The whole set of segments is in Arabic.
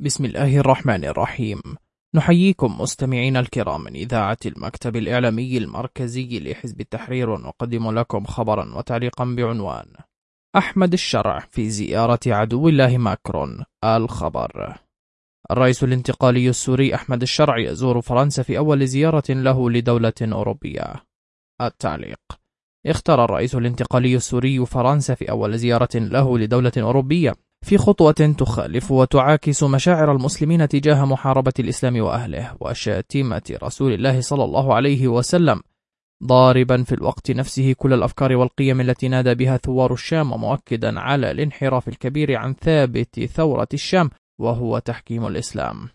بسم الله الرحمن الرحيم. نحييكم مستمعين الكرام من إذاعة المكتب الإعلامي المركزي لحزب التحرير، ونقدم لكم خبرا وتعليقا بعنوان: أحمد الشرع في زيارة عدو الله ماكرون. الخبر: الرئيس الانتقالي السوري أحمد الشرع يزور فرنسا في أول زيارة له لدولة أوروبية. التعليق: اختار الرئيس الانتقالي السوري فرنسا في أول زيارة له لدولة أوروبية في خطوة تخالف وتعاكس مشاعر المسلمين تجاه محاربة الإسلام وأهله وشاتمة رسول الله صلى الله عليه وسلم، ضاربا في الوقت نفسه كل الأفكار والقيم التي نادى بها ثوار الشام، ومؤكدا على الانحراف الكبير عن ثابت ثورة الشام وهو تحكيم الإسلام.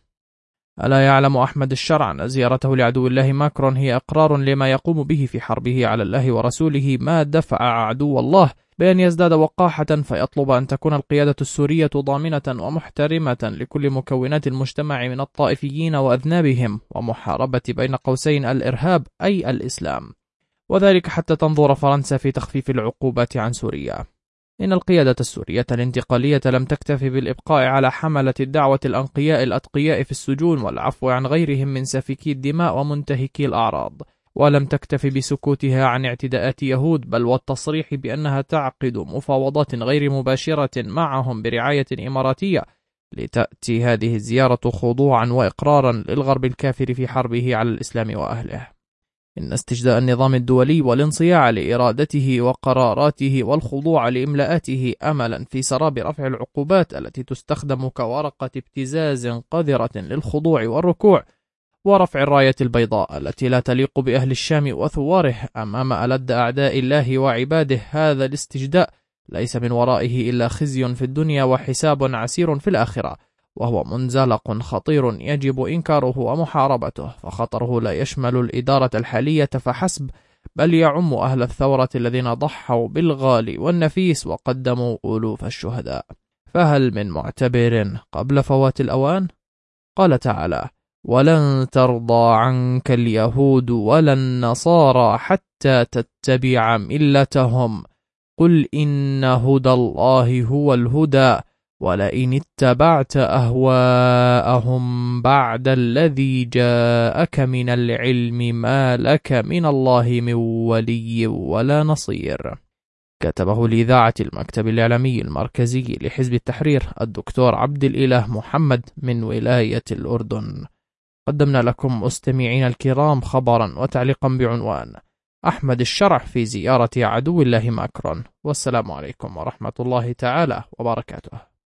ألا يعلم أحمد الشرع أن زيارته لعدو الله ماكرون هي إقرار لما يقوم به في حربه على الله ورسوله، ما دفع عدو الله بأن يزداد وقاحة فيطلب أن تكون القيادة السورية ضامنة ومحترمة لكل مكونات المجتمع من الطائفيين وأذنابهم، ومحاربة بين قوسين الإرهاب أي الإسلام، وذلك حتى تنظر فرنسا في تخفيف العقوبات عن سوريا. إن القيادة السورية الانتقالية لم تكتفي بالإبقاء على حملة الدعوة الأنقياء الأتقياء في السجون والعفو عن غيرهم من سافكي الدماء ومنتهكي الأعراض، ولم تكتفي بسكوتها عن اعتداءات يهود، بل والتصريح بأنها تعقد مفاوضات غير مباشرة معهم برعاية إماراتية، لتأتي هذه الزيارة خضوعا وإقرارا للغرب الكافر في حربه على الإسلام وأهله. إن استجداء النظام الدولي والانصياع لإرادته وقراراته والخضوع لإملاءاته أملا في سراب رفع العقوبات التي تستخدم كورقة ابتزاز قذرة للخضوع والركوع، ورفع الراية البيضاء التي لا تليق بأهل الشام وثواره أمام ألد أعداء الله وعباده، هذا الاستجداء ليس من ورائه إلا خزي في الدنيا وحساب عسير في الآخرة، وهو منزلق خطير يجب إنكاره ومحاربته، فخطره لا يشمل الإدارة الحالية فحسب، بل يعم أهل الثورة الذين ضحوا بالغالي والنفيس وقدموا ألوف الشهداء. فهل من معتبر قبل فوات الأوان؟ قال تعالى: ولن ترضى عنك اليهود ولا النصارى حتى تتبع ملتهم، قل إن هدى الله هو الهدى ولئن اتبعت أهواءهم بعد الذي جاءك من العلم ما لك من الله من ولي ولا نصير. كتبه لإذاعة المكتب الإعلامي المركزي لحزب التحرير الدكتور عبد الإله محمد من ولاية الأردن. قدمنا لكم مستمعين الكرام خبرا وتعليقا بعنوان: أحمد الشرع في زيارة عدو الله ماكرون. والسلام عليكم ورحمة الله تعالى وبركاته.